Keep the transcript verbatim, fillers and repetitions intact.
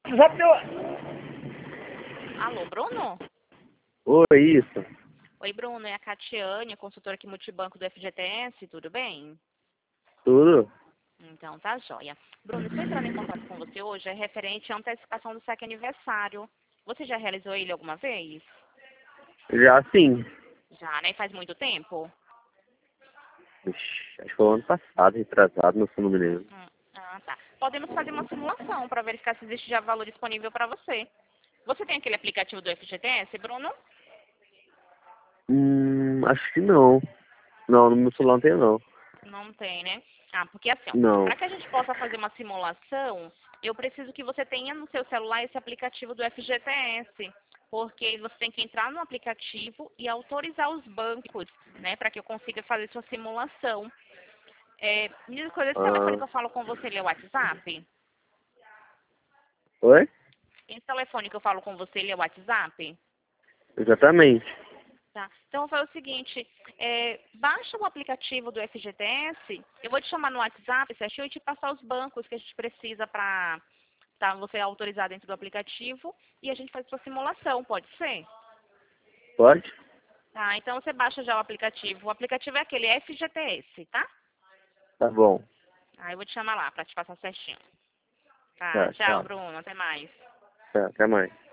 WhatsApp deu... Alô, Bruno? Oi, isso. Oi, Bruno, é a Catiane, consultora aqui multibanco do F G T S, tudo bem? Tudo? Então, tá joia. Bruno, estou entrando em contato com você hoje, é referente à antecipação do saque aniversário. Você já realizou ele alguma vez? Já sim. Já, né? Faz muito tempo? Ixi, acho que foi o ano passado, retrasado, não sei o nome dele. Hum, ah, tá. Podemos fazer uma simulação para verificar se existe já valor disponível para você. Você tem aquele aplicativo do F G T S, Bruno? Hum, acho que não. Não, no meu celular não tem não. Não tem, né? Ah, porque assim, Não. para que a gente possa fazer uma simulação, eu preciso que você tenha no seu celular esse aplicativo do F G T S, porque você tem que entrar no aplicativo e autorizar os bancos, né, para que eu consiga fazer sua simulação. É, me diz uma coisa, esse telefone Ah, que eu falo com você, ele é o WhatsApp? oi? Esse telefone que eu falo com você, ele é o WhatsApp? Exatamente. Tá. Então, eu vou fazer o seguinte, é, baixa o aplicativo do F G T S, eu vou te chamar no WhatsApp, certinho, e te passar os bancos que a gente precisa para tá, você autorizar dentro do aplicativo e a gente faz sua simulação, pode ser? Pode? Tá, então você baixa já o aplicativo. O aplicativo é aquele F G T S, tá? Tá bom. Aí eu vou te chamar lá para te passar certinho. Tá, Tá, tchau, tchau. Bruno, até mais. Tá, até mais.